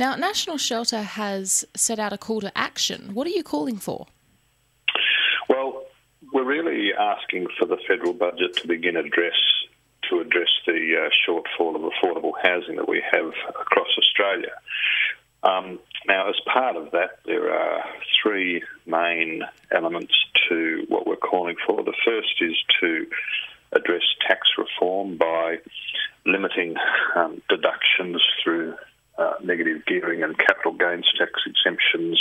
Now, National Shelter has set out a call to action. What are you calling for? Well, we're really asking for the federal budget to begin to address the shortfall of affordable housing that we have across Australia. Now, as part of that, there are three main elements to what we're calling for. The first is to address tax reform by limiting deductions through negative gearing and capital gains tax exemptions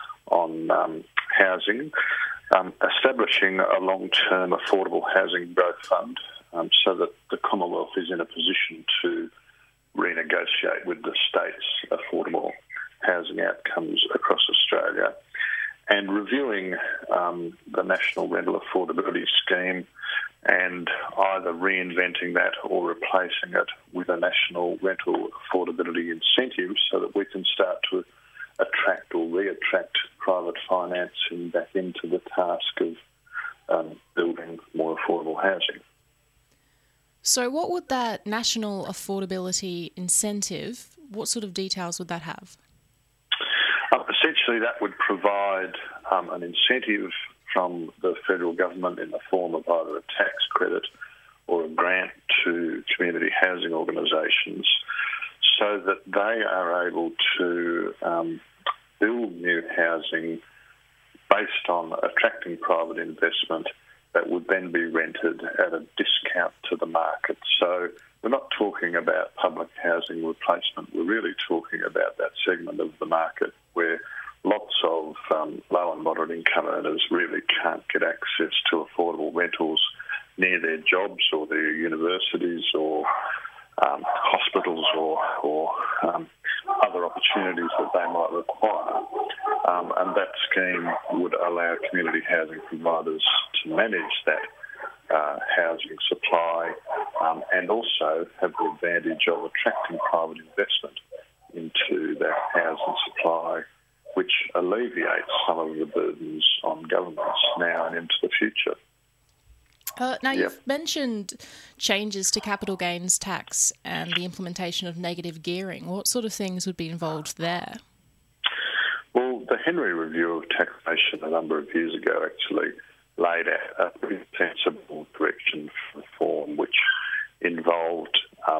on housing, establishing a long-term affordable housing growth fund so that the Commonwealth is in a position to renegotiate with the states affordable housing outcomes across Australia, and reviewing the National Rental Affordability Scheme and either reinventing that or replacing it with a national rental affordability incentive so that we can start to attract or re-attract private financing back into the task of building more affordable housing. So what would that national affordability incentive, what sort of details would that have? Essentially, that would provide an incentive from the federal government in the form of either a tax credit or a grant to community housing organisations so that they are able to build new housing based on attracting private investment that would then be rented at a discount to the market. So we're not talking about public housing replacement. We're really talking about that segment of the market where lots of low and moderate income earners really can't get access to affordable rentals near their jobs or their universities or hospitals or other opportunities that they might require. And that scheme would allow community housing providers to manage that housing supply and also have the advantage of attracting private investment into that housing supply, which alleviates some of the burdens on governments now and into the future. You've mentioned changes to capital gains tax and the implementation of negative gearing. What sort of things would be involved there? Well, the Henry Review of Taxation a number of years ago actually laid out a pretty sensible direction for reform, which involved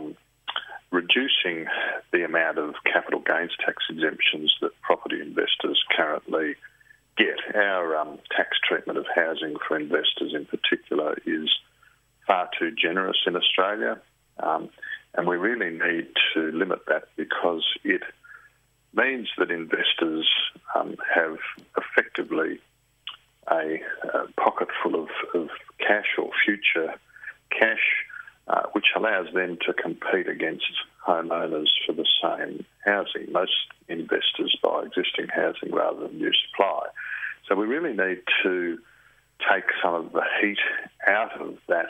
reducing the amount of capital gains tax exemptions that property investors currently get. Our tax treatment of housing for investors in particular is far too generous in Australia, and we really need to limit that because it means that investors have effectively a pocket full of cash or future cash, which allows them to compete against homeowners for the same housing. Most investors buy existing housing rather than new supply. So we really need to take some of the heat out of that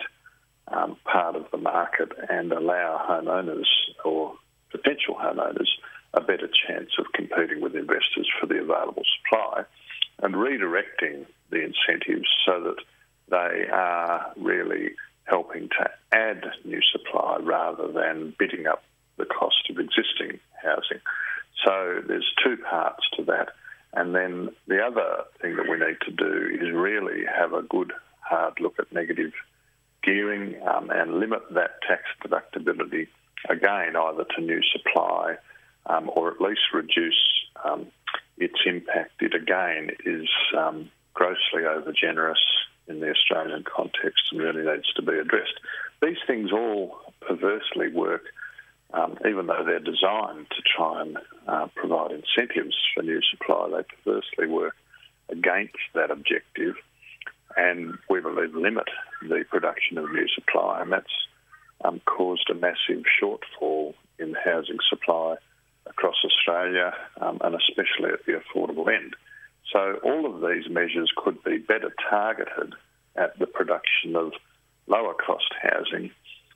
part of the market and allow homeowners or potential homeowners a better chance of competing with investors for the available supply and redirecting the incentives so that they are really helping to add new supply rather than bidding up the cost of existing housing. So there's two parts to that. And then the other thing that we need to do is really have a good hard look at negative gearing and limit that tax deductibility again either to new supply or at least reduce its impact. It again is grossly overgenerous in the Australian context and really needs to be addressed. These things all perversely work, even though they're designed to try and provide incentives for new supply, they perversely work against that objective and we believe limit the production of new supply, and that's caused a massive shortfall in housing supply across Australia and especially at the affordable end. So all of these measures could be better targeted at the production of lower cost housing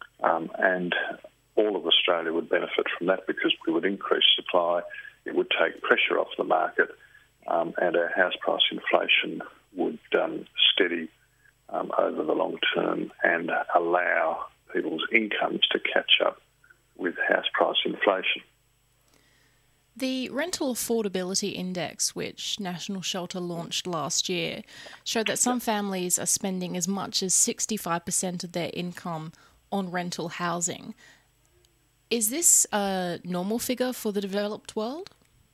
and all of Australia would benefit from that because we would increase supply, it would take pressure off the market and our house price inflation would steady over the long term and allow people's incomes to catch up with house price inflation. The Rental Affordability Index, which National Shelter launched last year, showed that some families are spending as much as 65% of their income on rental housing. Is this a normal figure for the developed world?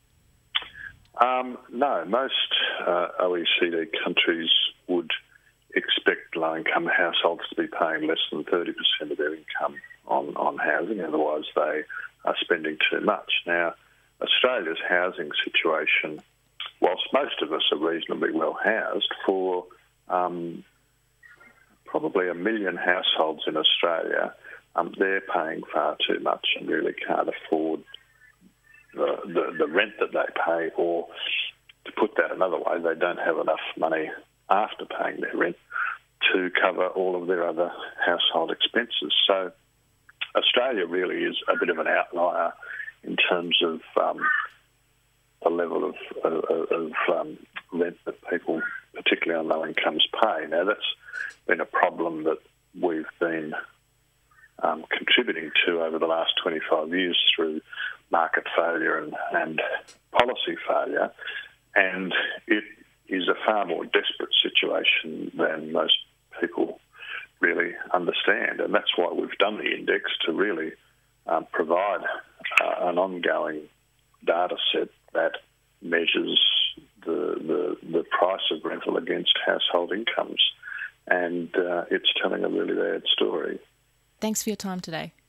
No, most OECD countries would expect low-income households to be paying less than 30% of their income on housing, otherwise they are spending too much. Now, Australia's housing situation, whilst most of us are reasonably well housed, for probably 1 million households in Australia, they're paying far too much and really can't afford the rent that they pay, or to put that another way, they don't have enough money after paying their rent to cover all of their other household expenses. So Australia really is a bit of an outlier in terms of the level of rent that people, particularly on low incomes, pay. Now, that's been a problem that we've been contributing to over the last 25 years through market failure and policy failure, and it is a far more desperate situation than most people really understand, and that's why we've done the index, to really provide an ongoing data set that measures the price of rental against household incomes, and it's telling a really bad story. Thanks for your time today.